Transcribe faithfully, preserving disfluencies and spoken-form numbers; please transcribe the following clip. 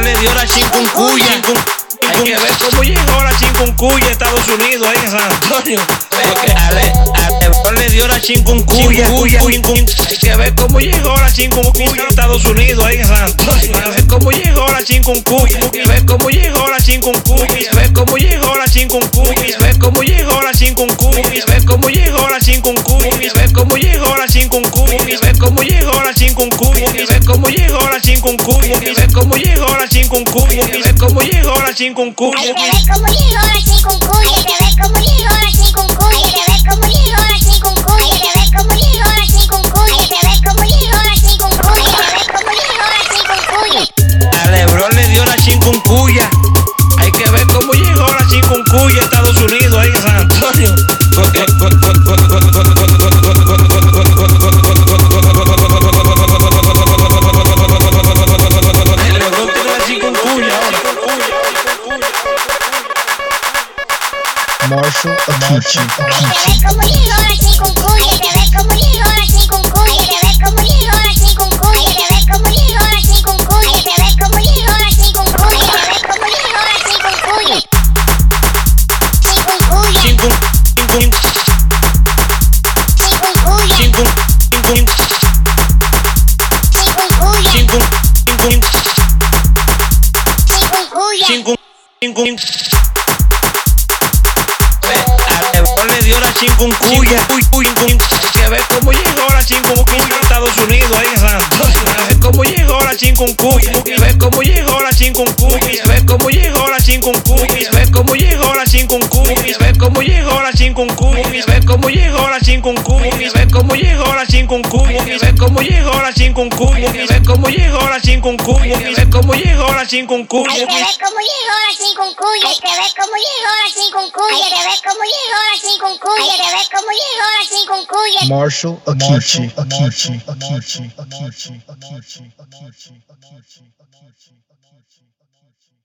le dio la chikungunya. Hay que ver cómo llegó la chikungunya a Estados Unidos, ahí en San Antonio. Porque a LeBron le dio la chikungunya. Hay que ver cómo llegó la chikungunya a Estados Unidos, ahí en San Antonio. A ver cómo llegó la chikungunya. A ver cómo llegó la chikungunya. A ver cómo llegó la chikungunya. A ver cómo llegó la chikungunya. A ver cómo llegó la chikungunya. A ver cómo llegó la chikungunya. A ver cómo llegó la chikungunya. A ver cómo llegó la chikungunya. A ver cómo llegó la chikungunya. A ver cómo llegó la chikungunya. Hay que ver cómo llegó la chikungunya. Hay que ver cómo llegó la chikungunya. Hay que ver cómo llegó la chikungunya. Hay que ver cómo llegó la chikungunya. Hay que ver cómo llegó la chikungunya. Hay que ver cómo llegó la chikungunya. A LeBron le dio la chikungunya. Hay que ver cómo llegó la chikungunya a Estados Unidos, ahí en San Antonio. Porque LeBron tiene la chikungunya ahora. Marshall Akichi. Hay que ver cómo llegó la chikungunya. Hay que ver cómo llegó la chikungunya. Hay que ver cómo llegó la chikungunya. Hay que ver cómo llegó la chikungunya. Hay que ver cómo llegó la chikungunya. Hay que ver cómo llegó la chikungunya. Chikungunya. Chikungunya. Chikungunya. Chikungunya. Chikungunya. Chikungunya. Chikungunya. Chikungunya. A LeBron le dio la chikungunya. Hay que ver cómo llegó la chikungunya a Estados Unidos, ahí en San Antonio. A ver cómo llegó la chikungunya. A ver cómo llegó la chikungunya. A ver cómo llegó la chikungunya. A ver cómo llegó la chikungunya. A ver cómo llegó la chikungunya. A ver cómo llegó la chikungunya. A ver cómo llegó la chikungunya. A ver cómo llegó la chikungunya. A ver cómo llegó la chikungunya. A ver cómo llegó la chikungunya. Hay que ver cómo llegó la chikungunya. Hay que ver cómo llegó la chikungunya. Hay que ver cómo llegó la chikungunya. Hay que ver cómo llegó la chikungunya. Marshall Akichi. Akichi. Akichi. Akichi. Akichi. Akichi. Akichi.